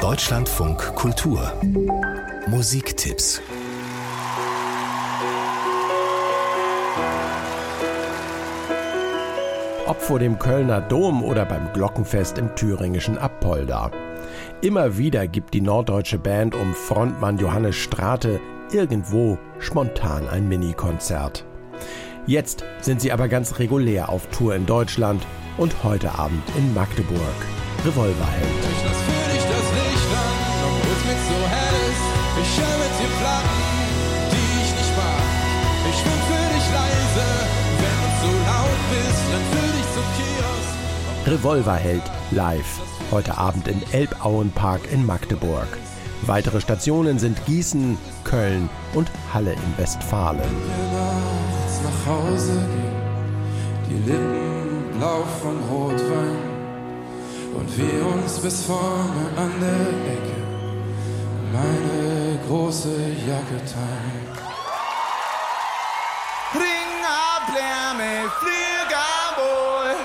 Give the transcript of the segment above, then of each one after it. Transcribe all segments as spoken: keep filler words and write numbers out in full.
Deutschlandfunk Kultur Musiktipps. Ob vor dem Kölner Dom oder beim Glockenfest im thüringischen Apolda. Immer wieder gibt die norddeutsche Band um Frontmann Johannes Strate irgendwo spontan ein Minikonzert. Jetzt sind sie aber ganz regulär auf Tour in Deutschland und heute Abend in Magdeburg. Revolverheld. Ich lass für dich das Licht an, obwohl's mit so hell ist. Ich hör mit dir Platten, die ich nicht mag. Ich schwimm für dich leise, wenn du so laut bist, dann für dich zum Kiosk. Revolverheld live. Heute Abend im Elbauenpark in Magdeburg. Weitere Stationen sind Gießen, Köln und Halle in Westfalen. Wenn wir nachts nach Hause gehen, die Lippen blau vom Rotwein und wir uns bis vorne an der Ecke meine große Jacke teilen. Ring ab, Lärme, Fliegerwohl.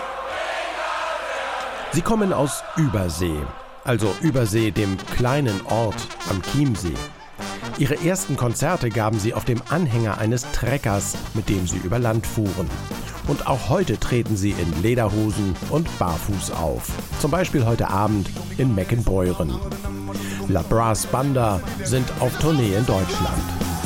Sie kommen aus Übersee, also Übersee, dem kleinen Ort am Chiemsee. Ihre ersten Konzerte gaben sie auf dem Anhänger eines Treckers, mit dem sie über Land fuhren. Und auch heute treten sie in Lederhosen und barfuß auf. Zum Beispiel heute Abend in Meckenbeuren. La Brass Banda sind auf Tournee in Deutschland.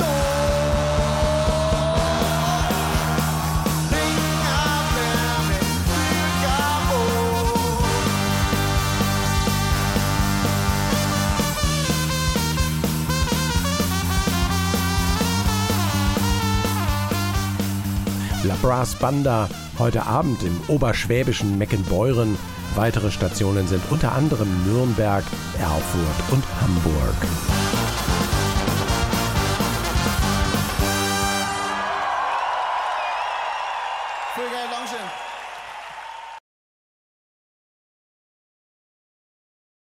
La Brass Banda, heute Abend im oberschwäbischen Meckenbeuren. Weitere Stationen sind unter anderem Nürnberg, Erfurt und Hamburg. Viel Geld, Dankeschön.